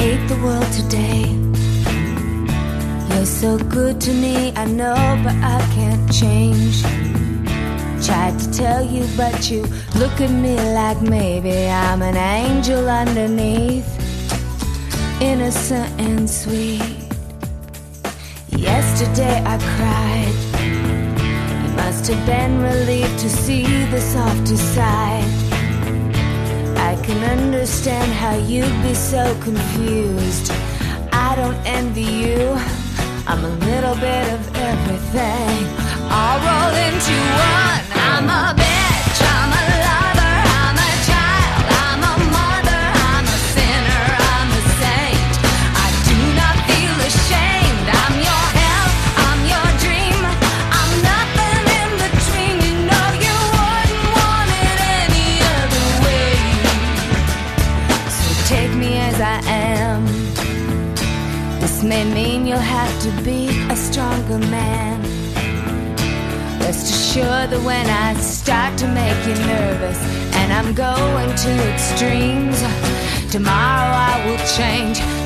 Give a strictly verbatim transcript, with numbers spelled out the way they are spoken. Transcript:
hate the world today. You're so good to me, I know, but I can't change. Tried to tell you, but you look at me like maybe I'm an angel underneath, innocent and sweet. Yesterday I cried. You must have been relieved to see the softer side. I can understand how you'd be so confused. I don't envy you, I'm a little bit of everything, all rolled into one. I'm a bitch, I'm a lover, I'm a child, I'm a mother, I'm a sinner, I'm a saint. I do not feel ashamed. I'm your hell, I'm your dream, I'm nothing in between. You know you wouldn't want it any other way. So take me as I am. This may mean you'll have to be a stronger man. Rest assured that when I start to make you nervous and I'm going to extremes, tomorrow I will change.